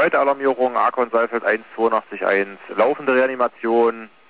zweite Alarmierung, Arkon Saalfeld 1, 82.1, laufende Reanimation,